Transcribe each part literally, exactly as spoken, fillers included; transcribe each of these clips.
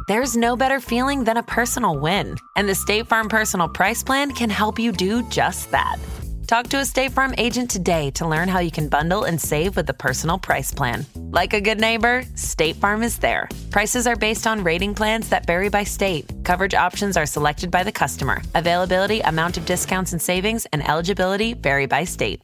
There's no better feeling than a personal win, and the State Farm Personal Price Plan can help you do just that. Talk to a State Farm agent today to learn how you can bundle and save with the Personal Price Plan. Like a good neighbor, State Farm is there. Prices are based on rating plans that vary by state. Coverage options are selected by the customer. Availability, amount of discounts and savings, and eligibility vary by state.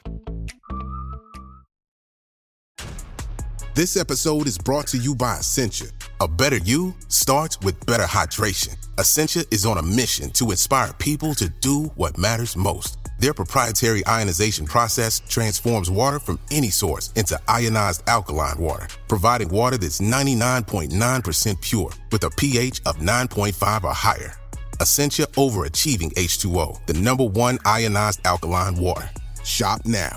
This episode is brought to you by Essentia. A better you starts with better hydration. Essentia is on a mission to inspire people to do what matters most. Their proprietary ionization process transforms water from any source into ionized alkaline water, providing water that's ninety-nine point nine percent pure with a pH of nine point five or higher. Essentia overachieving H two O, the number one ionized alkaline water. Shop now.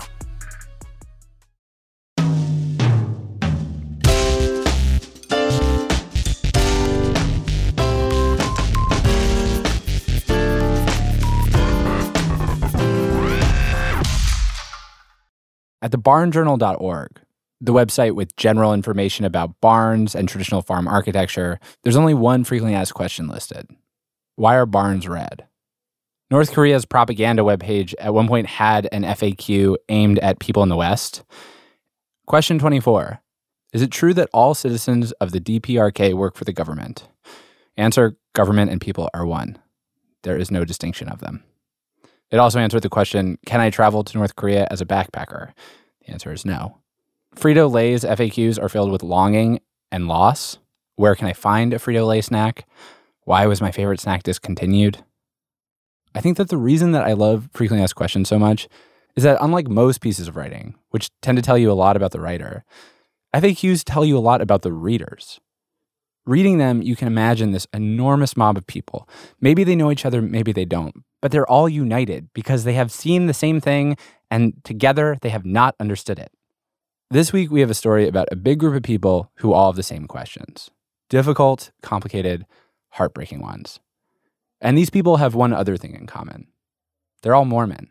At the barn journal dot org, the website with general information about barns and traditional farm architecture, there's only one frequently asked question listed. Why are barns red? North Korea's propaganda webpage at one point had an F A Q aimed at people in the West. Question twenty-four. Is it true that all citizens of the D P R K work for the government? Answer, government and people are one. There is no distinction of them. It also answered the question, can I travel to North Korea as a backpacker? The answer is no. Frito-Lay's F A Qs are filled with longing and loss. Where can I find a Frito-Lay snack? Why was my favorite snack discontinued? I think that the reason that I love frequently asked questions so much is that unlike most pieces of writing, which tend to tell you a lot about the writer, F A Qs tell you a lot about the readers. Reading them, you can imagine this enormous mob of people. Maybe they know each other, maybe they don't, but they're all united because they have seen the same thing and together they have not understood it. This week, we have a story about a big group of people who all have the same questions. Difficult, complicated, heartbreaking ones. And these people have one other thing in common. They're all Mormon.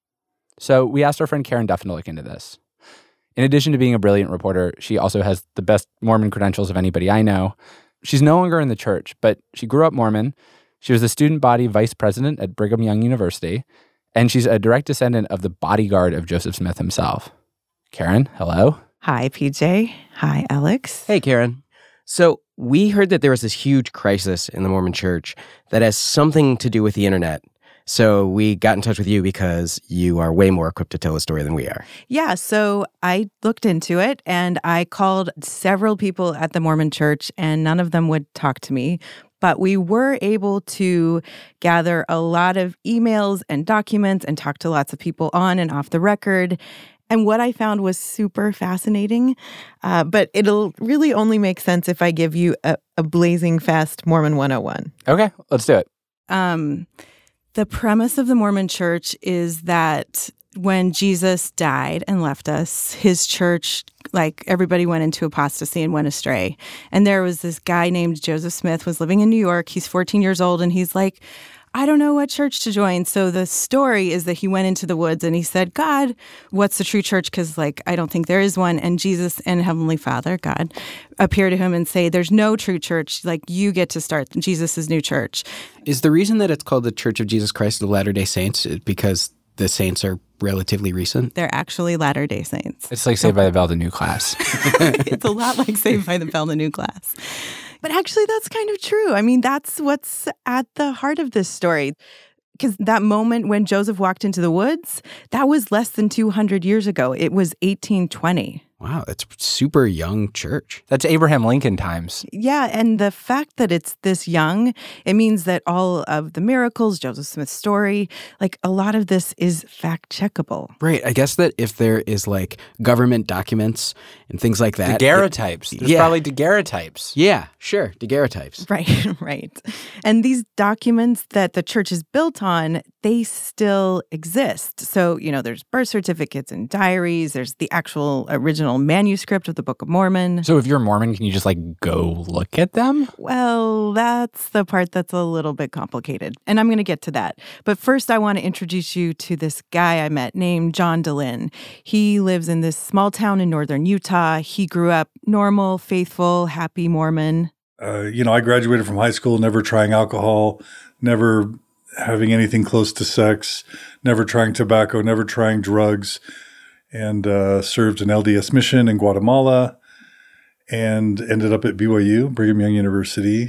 So we asked our friend Karen Duffin to look into this. In addition to being a brilliant reporter, she also has the best Mormon credentials of anybody I know. She's no longer in the church, but she grew up Mormon. She was the student body vice president at Brigham Young University, and she's a direct descendant of the bodyguard of Joseph Smith himself. Karen, hello. Hi, P J. Hi, Alex. Hey, Karen. So we heard that there was this huge crisis in the Mormon church that has something to do with the internet. So we got in touch with you because you are way more equipped to tell a story than we are. Yeah, so I looked into it and I called several people at the Mormon church and none of them would talk to me. But we were able to gather a lot of emails and documents and talk to lots of people on and off the record. And what I found was super fascinating, uh, but it'll really only make sense if I give you a, a blazing fast Mormon one oh one. Okay, let's do it. Um, the premise of the Mormon church is that when Jesus died and left us, his church, like everybody went into apostasy and went astray. And there was this guy named Joseph Smith was living in New York. He's fourteen years old and he's like, I don't know what church to join. So the story is that he went into the woods and he said, God, what's the true church? Because, like, I don't think there is one. And Jesus and Heavenly Father, God, appear to him and say, there's no true church. Like, you get to start Jesus' new church. Is the reason that it's called the Church of Jesus Christ of Latter-day Saints because the saints are relatively recent? They're actually Latter-day Saints. It's like Saved by the Bell, the new class. It's a lot like Saved by the Bell, the new class. But actually, that's kind of true. I mean, that's what's at the heart of this story. Because that moment when Joseph walked into the woods, that was less than two hundred years ago. It was eighteen twenty. Wow, that's super young church. That's Abraham Lincoln times. Yeah, and the fact that it's this young, it means that all of the miracles, Joseph Smith's story, like a lot of this is fact-checkable. Right. I guess that if there is like government documents and things like that. Daguerreotypes. There's yeah. probably daguerreotypes. Yeah, sure. Daguerreotypes. Right, right. And these documents that the church is built on, they still exist. So, you know, there's birth certificates and diaries. There's the actual original manuscript of the Book of Mormon. So if you're Mormon, can you just like go look at them? Well, that's the part that's a little bit complicated. And I'm going to get to that. But first, I want to introduce you to this guy I met named John Dehlin. He lives in this small town in northern Utah. He grew up normal, faithful, happy Mormon. Uh, you know, I graduated from high school never trying alcohol, never having anything close to sex, never trying tobacco, never trying drugs, and uh, served an L D S mission in Guatemala and ended up at B Y U, Brigham Young University.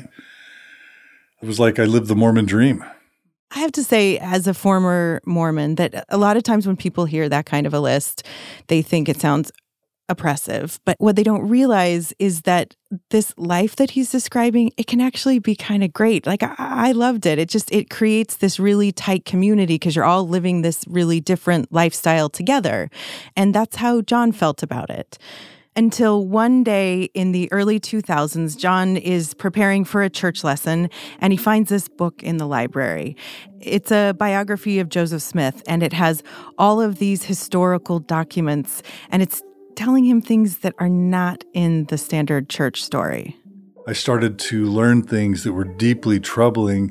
It was like I lived the Mormon dream. I have to say, as a former Mormon, that a lot of times when people hear that kind of a list, they think it sounds oppressive. But what they don't realize is that this life that he's describing, it can actually be kind of great. Like, I, I loved it. It just, it creates this really tight community because you're all living this really different lifestyle together. And that's how John felt about it. Until one day in the early two thousands, John is preparing for a church lesson, and he finds this book in the library. It's a biography of Joseph Smith, and it has all of these historical documents, and it's telling him things that are not in the standard church story. I started to learn things that were deeply troubling,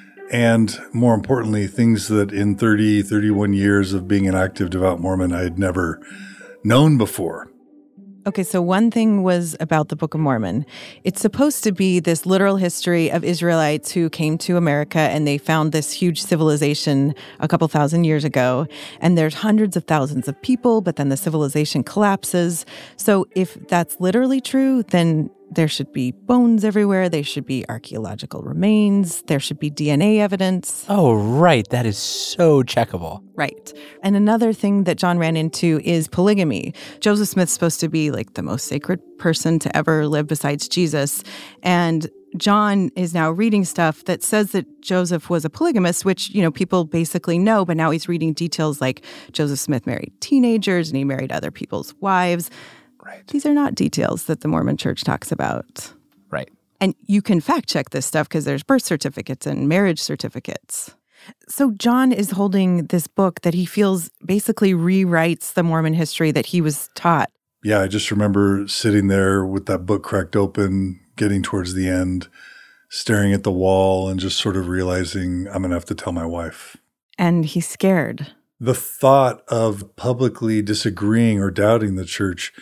and more importantly, things that in thirty, thirty-one years of being an active devout Mormon, I had never known before. Okay, so one thing was about the Book of Mormon. It's supposed to be this literal history of Israelites who came to America and they found this huge civilization a couple thousand years ago. And there's hundreds of thousands of people, but then the civilization collapses. So if that's literally true, then there should be bones everywhere. There should be archaeological remains. There should be D N A evidence. Oh, right. That is so checkable. Right. And another thing that John ran into is polygamy. Joseph Smith's supposed to be like the most sacred person to ever live besides Jesus. And John is now reading stuff that says that Joseph was a polygamist, which, you know, people basically know, but now he's reading details like Joseph Smith married teenagers and he married other people's wives. Right. These are not details that the Mormon Church talks about. Right. And you can fact check this stuff because there's birth certificates and marriage certificates. So John is holding this book that he feels basically rewrites the Mormon history that he was taught. Yeah, I just remember sitting there with that book cracked open, getting towards the end, staring at the wall and just sort of realizing I'm going to have to tell my wife. And he's scared. The thought of publicly disagreeing or doubting the church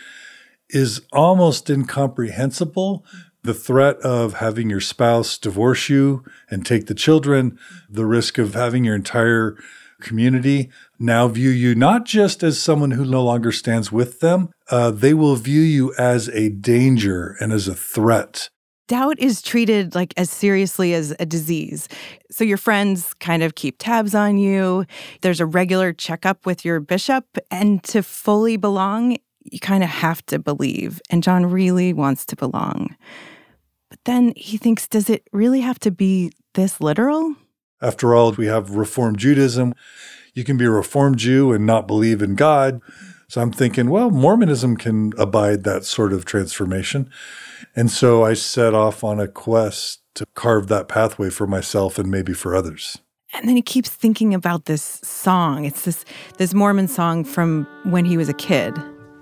is almost incomprehensible. The threat of having your spouse divorce you and take the children, the risk of having your entire community now view you not just as someone who no longer stands with them, uh, they will view you as a danger and as a threat. Doubt is treated like as seriously as a disease. So your friends kind of keep tabs on you. There's a regular checkup with your bishop. And to fully belong, you kind of have to believe. And John really wants to belong. But then he thinks, does it really have to be this literal? After all, we have Reformed Judaism. You can be a Reformed Jew and not believe in God. So I'm thinking, well, Mormonism can abide that sort of transformation. And so I set off on a quest to carve that pathway for myself and maybe for others. And then he keeps thinking about this song. It's this this Mormon song from when he was a kid.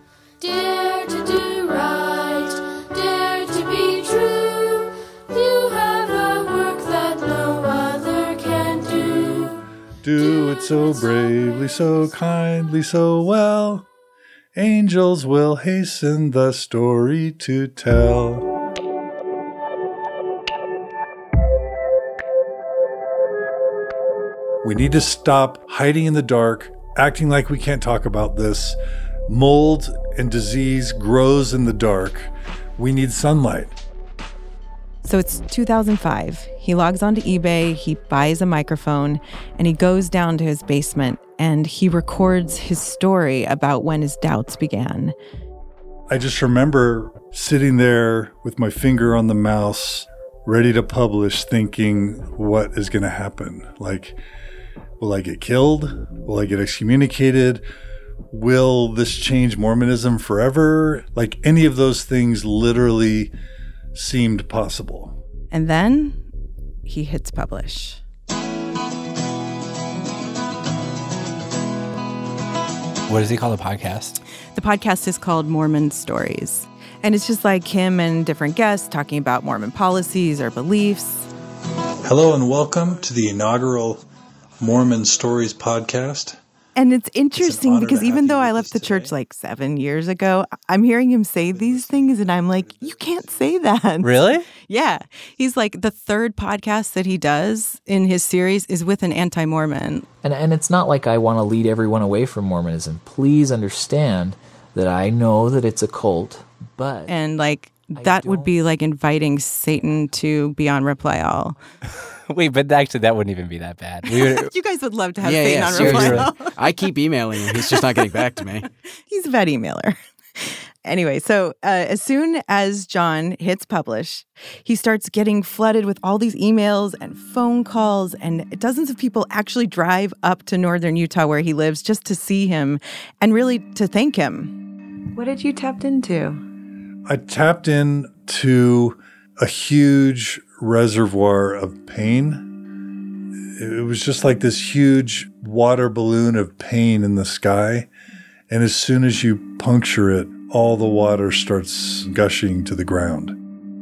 Dare to do right, dare to be true. You have a work that no other can do. Do it so bravely, so kindly, so well. Angels will hasten the story to tell. We need to stop hiding in the dark, acting like we can't talk about this. Mold and disease grows in the dark. We need sunlight. So it's two thousand five. He logs onto eBay, he buys a microphone, and he goes down to his basement and he records his story about when his doubts began. I just remember sitting there with my finger on the mouse, ready to publish, thinking, what is going to happen? Like, will I get killed? Will I get excommunicated? Will this change Mormonism forever? Like, any of those things literally seemed possible. And then he hits publish. What does he call the podcast? The podcast is called Mormon Stories. And it's just like him and different guests talking about Mormon policies or beliefs. Hello and welcome to the inaugural Mormon Stories podcast. And it's interesting honor because to have even you though I with left us the church today. like seven years ago, I'm hearing him say these things and I'm like, you can't say that. Really? Yeah. He's like, the third podcast that he does in his series is with an anti-Mormon. And and it's not like I want to lead everyone away from Mormonism. Please understand that I know that it's a cult, but And like, that would be like inviting Satan to be on Reply All. Wait, but actually, that wouldn't even be that bad. We would, You guys would love to have yeah, Satan yeah, on Reply seriously. All. I keep emailing him. He's just not getting back to me. He's a bad emailer. Anyway, so uh, as soon as John hits publish, he starts getting flooded with all these emails and phone calls, and dozens of people actually drive up to northern Utah where he lives just to see him and really to thank him. What had you tapped into? I tapped into a huge reservoir of pain. It was just like this huge water balloon of pain in the sky. And as soon as you puncture it, all the water starts gushing to the ground.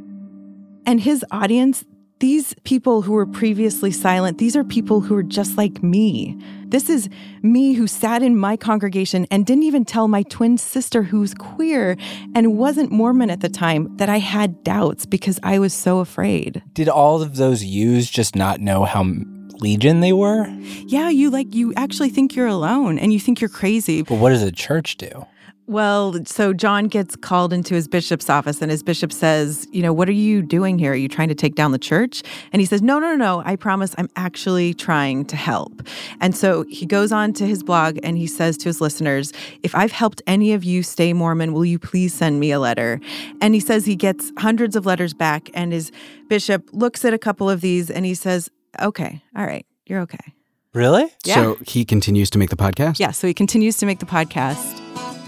And his audience, these people who were previously silent, these are people who are just like me. This is me who sat in my congregation and didn't even tell my twin sister who's queer and wasn't Mormon at the time that I had doubts because I was so afraid. did all of those yous just not know how legion they were? Yeah, you like, you actually think you're alone and you think you're crazy. But what does the church do? Well, so John gets called into his bishop's office and his bishop says, you know, what are you doing here? Are you trying to take down the church? And he says, no, no, no, no. I promise I'm actually trying to help. And so he goes on to his blog and he says to his listeners, if I've helped any of you stay Mormon, will you please send me a letter? And he says he gets hundreds of letters back and his bishop looks at a couple of these and he says, okay, all right, you're okay. Really? Yeah. So he continues to make the podcast? Yeah, so he continues to make the podcast.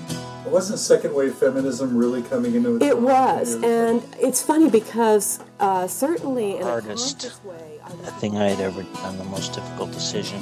Wasn't second wave feminism really coming into it? It was, and it's funny because uh, certainly in Hardest a conscious way, I was thing I had ever done, the most difficult decision.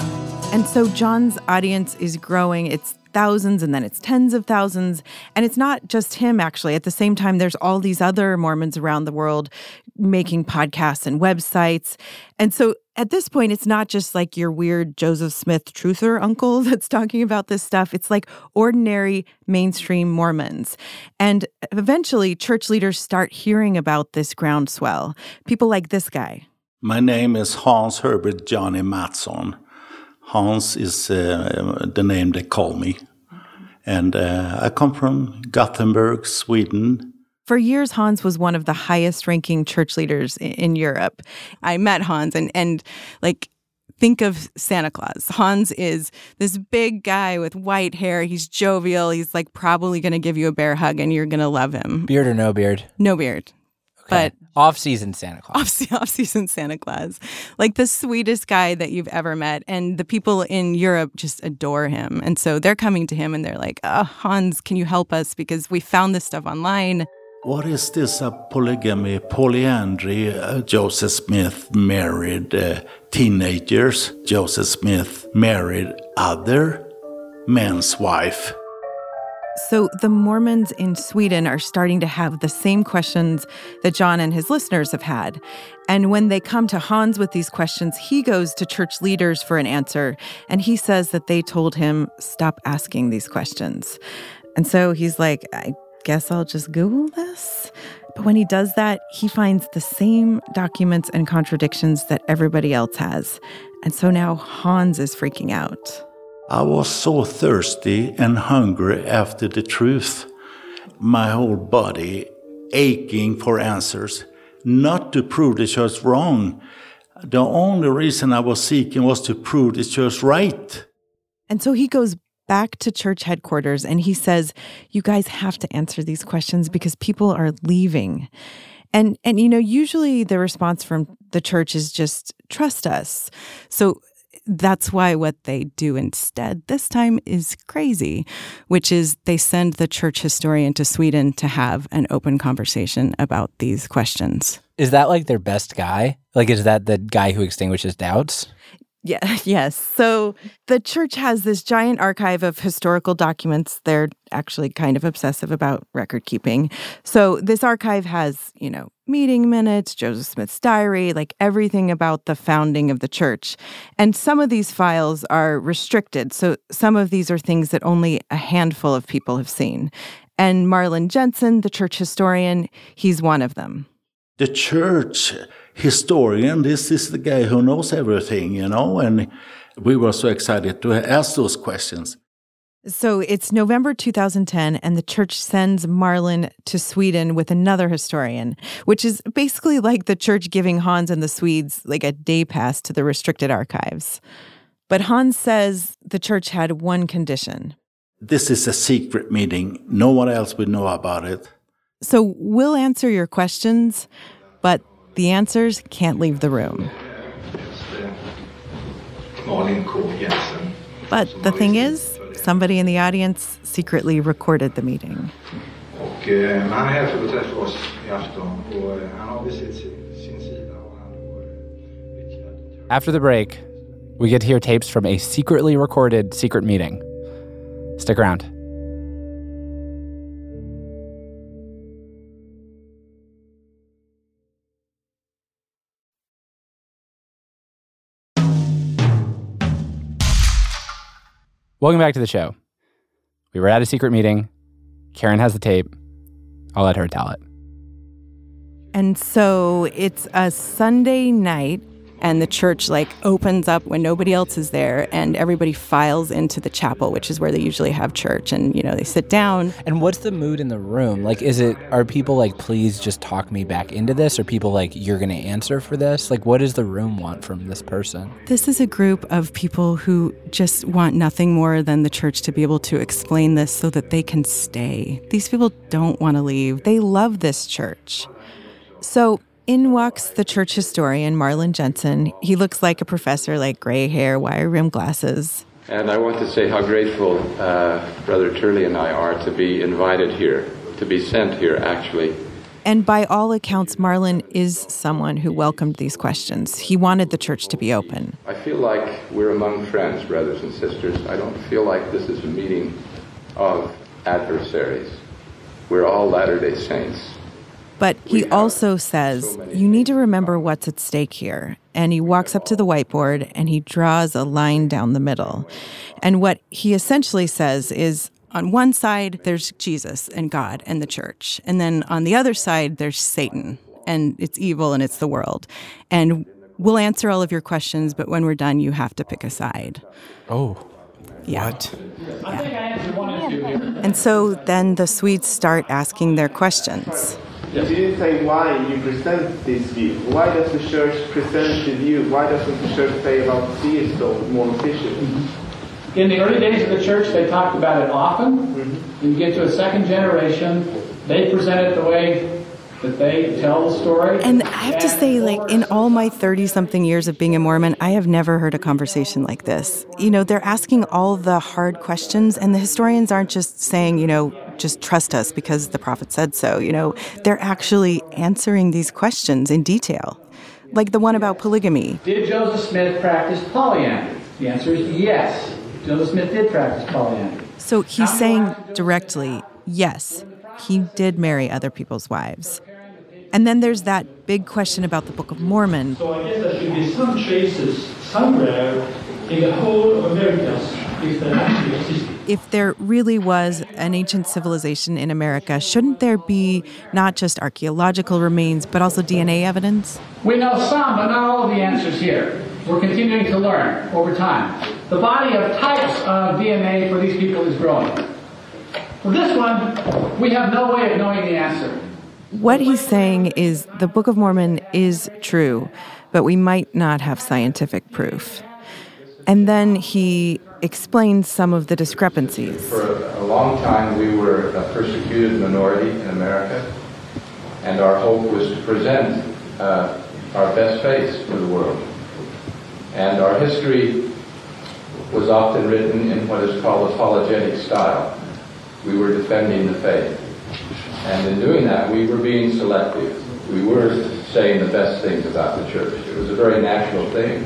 And so John's audience is growing. It's thousands and then it's tens of thousands. And it's not just him, actually. At the same time, there's all these other Mormons around the world making podcasts and websites. And so at this point, it's not just like your weird Joseph Smith truther uncle that's talking about this stuff. It's like ordinary mainstream Mormons. And eventually, church leaders start hearing about this groundswell. People like this guy. My name is Hans Herbert Johnny Mattsson. Hans is uh, the name they call me. And uh, I come from Gothenburg, Sweden. For years, Hans was one of the highest ranking church leaders in, in Europe. I met Hans and, and like, think of Santa Claus. Hans is this big guy with white hair. He's jovial. He's like probably going to give you a bear hug and you're going to love him. Beard or no beard? No beard. Okay. But off-season Santa Claus. Off, off-season Santa Claus. Like the sweetest guy that you've ever met. And the people in Europe just adore him. And so they're coming to him and they're like, oh, Hans, can you help us? Because we found this stuff online. What is this, a polygamy, polyandry? Uh, Joseph Smith married uh, teenagers. Joseph Smith married other men's wife. So the Mormons in Sweden are starting to have the same questions that John and his listeners have had. And when they come to Hans with these questions, he goes to church leaders for an answer. And he says that they told him, stop asking these questions. And so he's like, I guess I'll just Google this. But when he does that, he finds the same documents and contradictions that everybody else has. And so now Hans is freaking out. I was so thirsty and hungry after the truth. My whole body aching for answers, not to prove the church wrong. The only reason I was seeking was to prove the church right. And so he goes back to church headquarters and he says, you guys have to answer these questions because people are leaving. And, and you know, usually the response from the church is just, trust us. So that's why what they do instead this time is crazy, which is they send the church historian to Sweden to have an open conversation about these questions. Is that like their best guy? Like, is that the guy who extinguishes doubts? Yeah, yes. So the church has this giant archive of historical documents. They're actually kind of obsessive about record keeping. So this archive has, you know, meeting minutes, Joseph Smith's diary, like everything about the founding of the church. And some of these files are restricted. So some of these are things that only a handful of people have seen. And Marlin Jensen, the church historian, he's one of them. The church historian, this is the guy who knows everything, you know, and we were so excited to ask those questions. So it's November two thousand ten, and the church sends Marlin to Sweden with another historian, which is basically like the church giving Hans and the Swedes like a day pass to the restricted archives. But Hans says the church had one condition. This is a secret meeting. No one else would know about it. So we'll answer your questions, but the answers can't leave the room. But the thing is, somebody in the audience secretly recorded the meeting. After the break, we get to hear tapes from a secretly recorded secret meeting. Stick around. Welcome back to the show. We were at a secret meeting. Karen has the tape. I'll let her tell it. And so it's a Sunday night, and the church like opens up when nobody else is there, and everybody files into the chapel, which is where they usually have church. And, you know, they sit down. And what's the mood in the room? Like, is it, are people like, please just talk me back into this? Or people like, you're going to answer for this? Like, what does the room want from this person? This is a group of people who just want nothing more than the church to be able to explain this so that they can stay. These people don't want to leave. They love this church. So in walks the church historian, Marlin Jensen. He looks like a professor, like gray hair, wire-rimmed glasses. And I want to say how grateful uh, Brother Turley and I are to be invited here, to be sent here, actually. And by all accounts, Marlin is someone who welcomed these questions. He wanted the church to be open. I feel like we're among friends, brothers and sisters. I don't feel like this is a meeting of adversaries. We're all Latter-day Saints. But he also says, you need to remember what's at stake here. And he walks up to the whiteboard and he draws a line down the middle. And what he essentially says is, on one side, there's Jesus and God and the church. And then on the other side, there's Satan. And it's evil and it's the world. And we'll answer all of your questions, but when we're done, you have to pick a side. Oh. Yeah. What? Yeah. And so then the Swedes start asking their questions. You didn't say why you present this view. Why does the church present the view? Why doesn't the church say about theist or more officially? Mm-hmm. In the early days of the church, they talked about it often. Mm-hmm. You get to a second generation, they present it the way that they tell the story. And I have to say, like, in all my thirty-something years of being a Mormon, I have never heard a conversation like this. You know, they're asking all the hard questions, and the historians aren't just saying, you know, just trust us because the prophet said so. You know, they're actually answering these questions in detail. Like the one about polygamy. Did Joseph Smith practice polyandry? The answer is yes. Joseph Smith did practice polyandry. So he's saying directly, yes, he did marry other people's wives. And then there's that big question about the Book of Mormon. So I guess there should be some traces somewhere in the whole of Americas if there actually existed. If there really was an ancient civilization in America, shouldn't there be not just archaeological remains, but also D N A evidence? We know some, but not all of the answers here. We're continuing to learn over time. The body of types of D N A for these people is growing. For this one, we have no way of knowing the answer. What he's saying is the Book of Mormon is true, but we might not have scientific proof. And then he explains some of the discrepancies. For a long time, we were a persecuted minority in America, and our hope was to present uh, our best face to the world. And our history was often written in what is called apologetic style. We were defending the faith. And in doing that, we were being selective. We were saying the best things about the church. It was a very natural thing,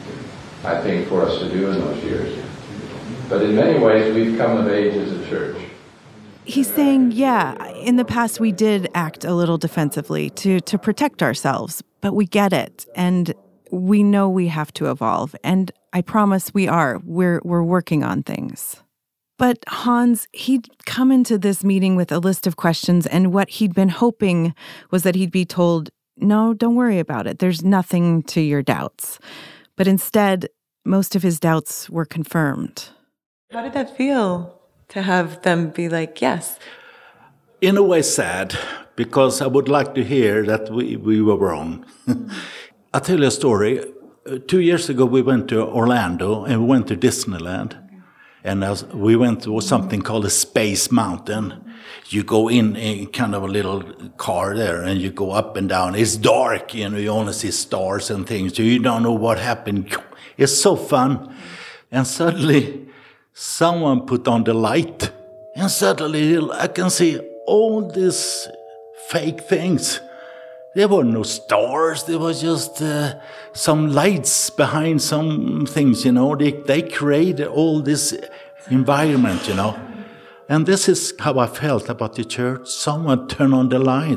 I think, for us to do in those years. But in many ways, we've come of age as a church. He's saying, yeah, in the past we did act a little defensively to, to protect ourselves, but we get it, and we know we have to evolve, and I promise we are. We're we're working on things. But Hans, he'd come into this meeting with a list of questions, and what he'd been hoping was that he'd be told, no, don't worry about it. There's nothing to your doubts. But instead, most of his doubts were confirmed. How did that feel to have them be like, yes? In a way sad, because I would like to hear that we, we were wrong. I'll tell you a story. Uh, two years ago, we went to Orlando and we went to Disneyland. And as we went to something called a Space Mountain. You go in in kind of a little car there and you go up and down. It's dark, you know, you only see stars and things. So you don't know what happened. It's so fun. And suddenly, someone put on the light. And suddenly, I can see all these fake things. There were no stars. There was just uh, some lights behind some things, you know. They, they created all this environment, you know. And this is how I felt about the church. Someone turned on the light.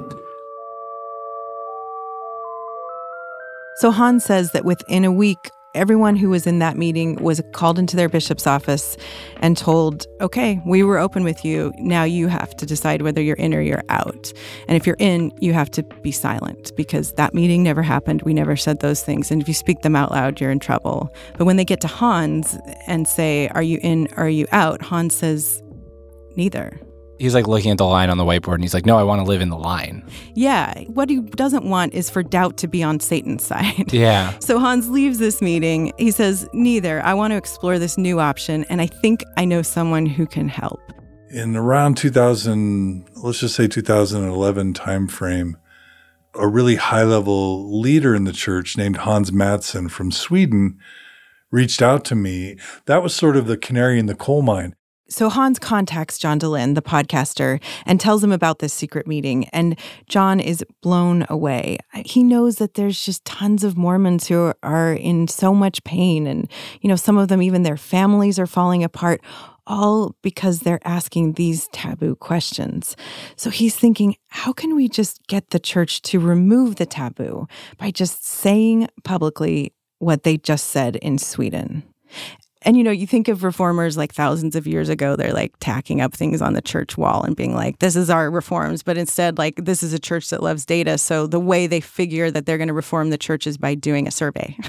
So Hans says that within a week, everyone who was in that meeting was called into their bishop's office and told, okay, we were open with you. Now you have to decide whether you're in or you're out. And if you're in, you have to be silent because that meeting never happened. We never said those things. And if you speak them out loud, you're in trouble. But when they get to Hans and say, are you in or are you out? Hans says, neither. He's like looking at the line on the whiteboard and he's like, no, I want to live in the line. Yeah. What he doesn't want is for doubt to be on Satan's side. Yeah. So Hans leaves this meeting. He says, neither. I want to explore this new option, and I think I know someone who can help. In around two thousand, let's just say two thousand eleven timeframe, a really high-level leader in the church named Hans Mattsson from Sweden reached out to me. That was sort of the canary in the coal mine. So Hans contacts John Dehlin, the podcaster, and tells him about this secret meeting. And John is blown away. He knows that there's just tons of Mormons who are in so much pain. And, you know, some of them, even their families are falling apart, all because they're asking these taboo questions. So he's thinking, how can we just get the church to remove the taboo by just saying publicly what they just said in Sweden? And, you know, you think of reformers like thousands of years ago, they're like tacking up things on the church wall and being like, this is our reforms. But instead, like, this is a church that loves data. So the way they figure that they're going to reform the church is by doing a survey.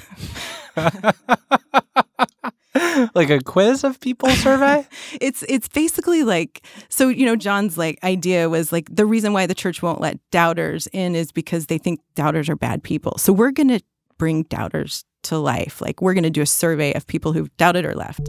Like a quiz of people survey? it's it's basically like, so, you know, John's like idea was like the reason why the church won't let doubters in is because they think doubters are bad people. So we're going to bring doubters to life. Like, we're going to do a survey of people who've doubted or left.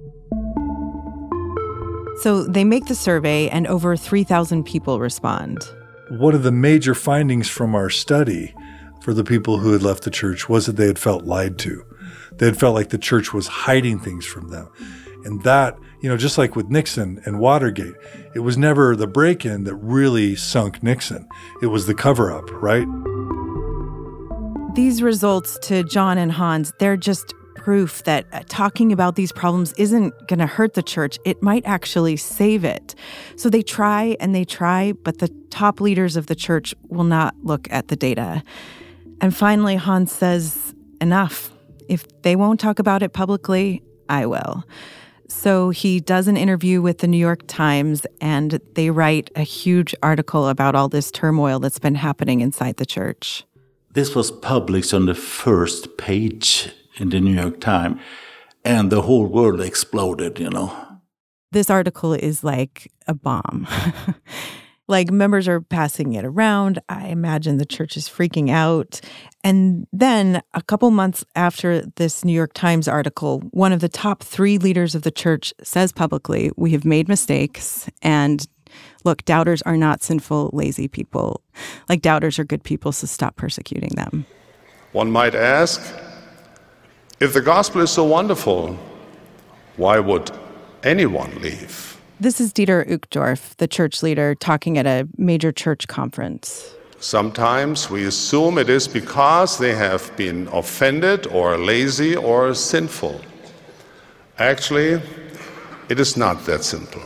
So they make the survey and over three thousand people respond. One of the major findings from our study for the people who had left the church was that they had felt lied to. They had felt like the church was hiding things from them. And that, you know, just like with Nixon and Watergate, it was never the break-in that really sunk Nixon. It was the cover-up, right? These results to John and Hans, they're just proof that talking about these problems isn't going to hurt the church. It might actually save it. So they try and they try, but the top leaders of the church will not look at the data. And finally, Hans says, enough. If they won't talk about it publicly, I will. So he does an interview with the New York Times, and they write a huge article about all this turmoil that's been happening inside the church. This was published on the first page in the New York Times, and the whole world exploded, you know. This article is like a bomb. Like, members are passing it around. I imagine the church is freaking out. And then a couple months after this New York Times article, one of the top three leaders of the church says publicly, we have made mistakes, and look, doubters are not sinful, lazy people. Like, doubters are good people, so stop persecuting them. One might ask, if the gospel is so wonderful, why would anyone leave? This is Dieter Uchtdorf, the church leader, talking at a major church conference. Sometimes we assume it is because they have been offended or lazy or sinful. Actually, it is not that simple.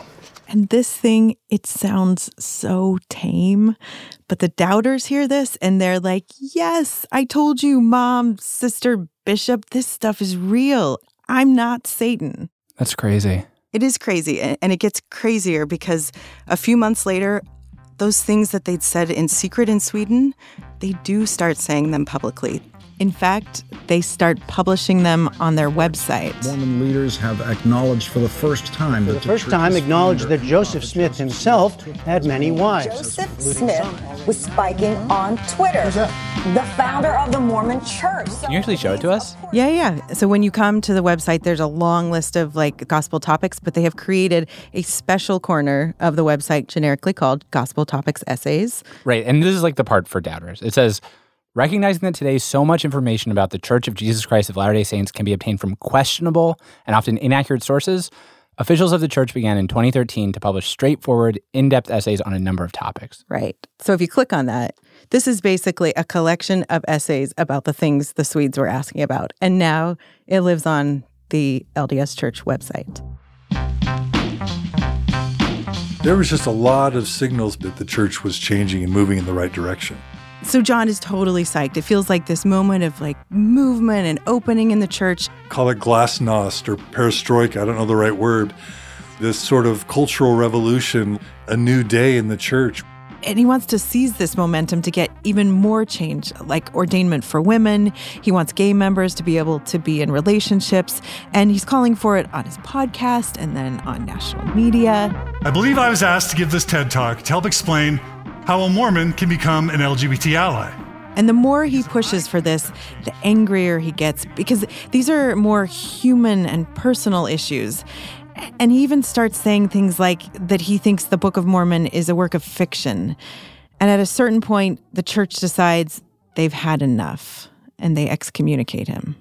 And this thing, it sounds so tame, but the doubters hear this and they're like, yes, I told you, Mom, Sister, Bishop, this stuff is real. I'm not Satan. That's crazy. It is crazy, and it gets crazier because a few months later, those things that they'd said in secret in Sweden, they do start saying them publicly. In fact, they start publishing them on their website. Mormon leaders have acknowledged for the first time that For the first time acknowledged that Joseph Smith himself had many wives. Joseph Smith was spiking on Twitter. The founder of the Mormon Church. Can you actually show it to us? Yeah, yeah. So when you come to the website, there's a long list of like gospel topics, but they have created a special corner of the website generically called Gospel Topics Essays. Right. And this is like the part for doubters. It says, recognizing that today so much information about the Church of Jesus Christ of Latter-day Saints can be obtained from questionable and often inaccurate sources, officials of the church began in twenty thirteen to publish straightforward, in-depth essays on a number of topics. Right. So if you click on that, this is basically a collection of essays about the things the Swedes were asking about. And now it lives on the L D S Church website. There was just a lot of signals that the church was changing and moving in the right direction. So John is totally psyched. It feels like this moment of like movement and opening in the church. Call it glasnost or perestroika, I don't know the right word. This sort of cultural revolution, a new day in the church. And he wants to seize this momentum to get even more change, like ordainment for women. He wants gay members to be able to be in relationships. And he's calling for it on his podcast and then on national media. I believe I was asked to give this TED Talk to help explain how a Mormon can become an L G B T ally. And the more he pushes for this, the angrier he gets, because these are more human and personal issues. And he even starts saying things like that he thinks the Book of Mormon is a work of fiction. And at a certain point, the church decides they've had enough, and they excommunicate him.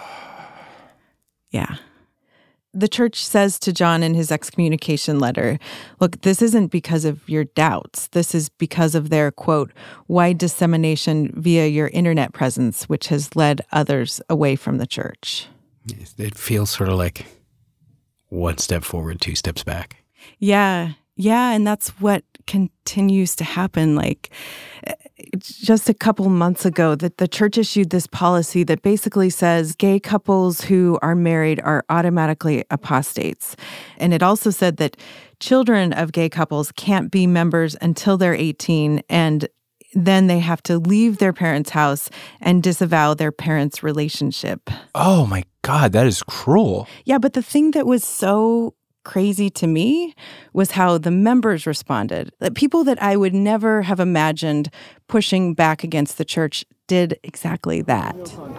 Yeah. The church says to John in his excommunication letter, look, this isn't because of your doubts. This is because of their, quote, wide dissemination via your internet presence, which has led others away from the church. It feels sort of like one step forward, two steps back. Yeah, yeah, and that's what continues to happen. Like, just a couple months ago, that the church issued this policy that basically says gay couples who are married are automatically apostates. And it also said that children of gay couples can't be members until they're eighteen, and then they have to leave their parents' house and disavow their parents' relationship. Oh my God, that is cruel. Yeah, but the thing that was so crazy to me was how the members responded. That people that I would never have imagined pushing back against the church did exactly that.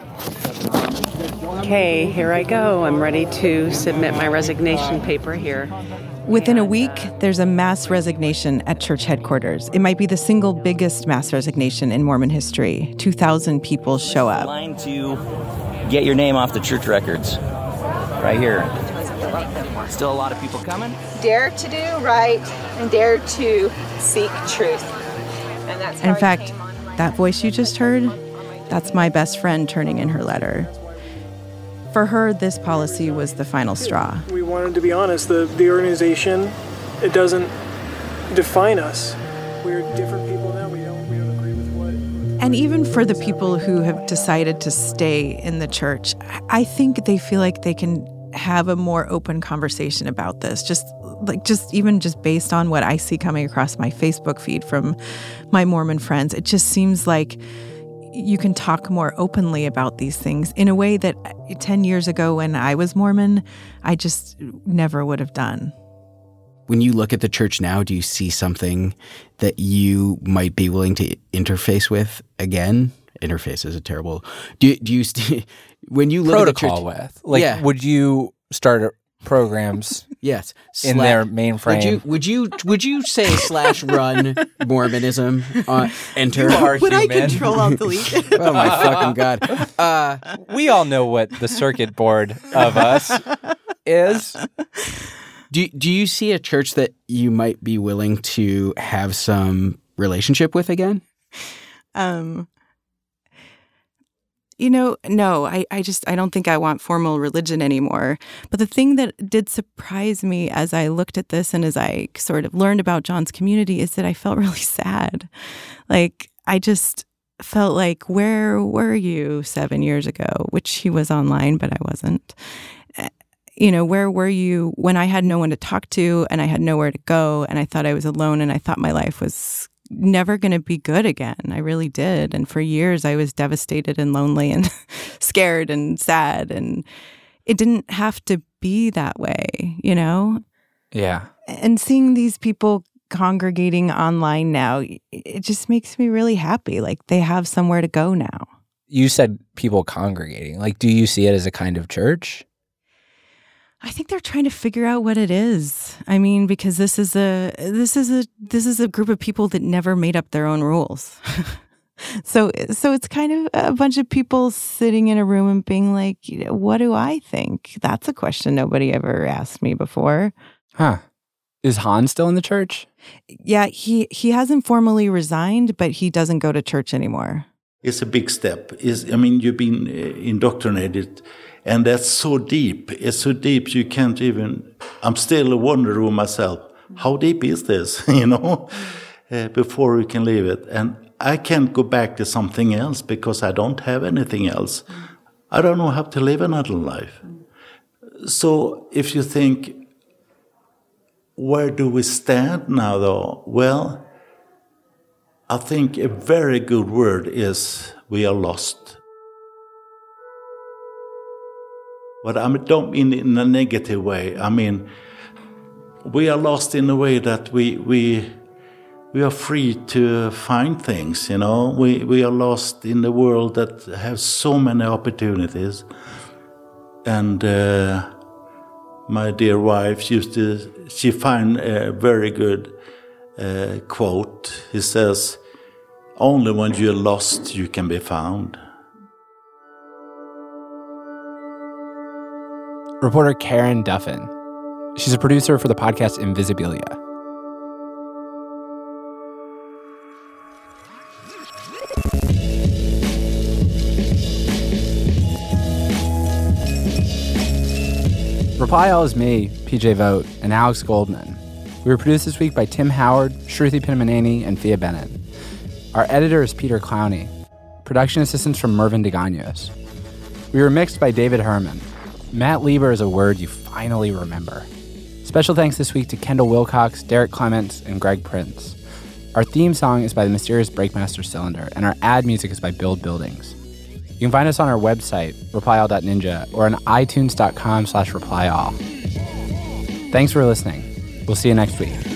Okay, here I go. I'm ready to submit my resignation paper here. Within a week, there's a mass resignation at church headquarters. It might be the single biggest mass resignation in Mormon history. two thousand people show up. Line to get your name off the church records. Right here. Still a lot of people coming. Dare to do right and dare to seek truth. And that's In fact, that voice you just heard, that's my best friend turning in her letter. For her, this policy was the final straw. We wanted to be honest. The, the organization, it doesn't define us. We're different people now. We don't, we don't agree with what... And even for the people who have decided to stay in the church, I think they feel like they can have a more open conversation about this. Just like, just even just based on what I see coming across my Facebook feed from my Mormon friends, it just seems like you can talk more openly about these things in a way that ten years ago when I was Mormon, I just never would have done. When you look at the church now, do you see something that you might be willing to interface with again? Interface is a terrible... Do, do you... St- when you look Protocol at the church, with? Like, yeah. would you start programs yes. in Sla- their mainframe? Would you, would you would you say slash run Mormonism? Uh, enter. You are would human. I control alt delete? Oh my fucking God. Uh, we all know what the circuit board of us is. Do, do you see a church that you might be willing to have some relationship with again? Um. You know, no, I, I just, I don't think I want formal religion anymore. But the thing that did surprise me as I looked at this and as I sort of learned about John's community is that I felt really sad. Like, I just felt like, where were you seven years ago? Which he was online, but I wasn't. You know, where were you when I had no one to talk to and I had nowhere to go and I thought I was alone and I thought my life was never going to be good again. I really did. And for years I was devastated and lonely and scared and sad. And it didn't have to be that way, you know? Yeah. And seeing these people congregating online now, it just makes me really happy. Like they have somewhere to go now. You said people congregating. Like, do you see it as a kind of church? I think they're trying to figure out what it is. I mean, because this is a this is a this is a group of people that never made up their own rules. so so it's kind of a bunch of people sitting in a room and being like, you know, what do I think? That's a question nobody ever asked me before. Huh. Is Hans still in the church? Yeah, he he hasn't formally resigned, but he doesn't go to church anymore. It's a big step. Is I mean, you've been indoctrinated. And that's so deep. It's so deep you can't even... I'm still wondering myself, how deep is this, you know, uh, before you can leave it. And I can't go back to something else because I don't have anything else. I don't know how to live another life. So if you think, where do we stand now, though? Well, I think a very good word is we are lost. But I don't mean in a negative way. I mean, we are lost in a way that we we we are free to find things, you know. We we are lost in the world that has so many opportunities. And uh, my dear wife used to, she find a very good uh, quote. He says, "Only when you're lost you can be found." Reporter Karen Duffin. She's a producer for the podcast Invisibilia. Reply All is me, P J Vogt, and Alex Goldman. We were produced this week by Tim Howard, Shruti Pinnamaneni, and Thea Bennett. Our editor is Peter Clowney. Production assistance from Mervyn DeGaños. We were mixed by David Herman. Matt Lieber is a word you finally remember. Special thanks this week to Kendall Wilcox, Derek Clements, and Greg Prince. Our theme song is by the mysterious Breakmaster Cylinder, and our ad music is by Build Buildings. You can find us on our website, reply all dot ninja, or on itunes dot com slash replyall. Thanks for listening. We'll see you next week.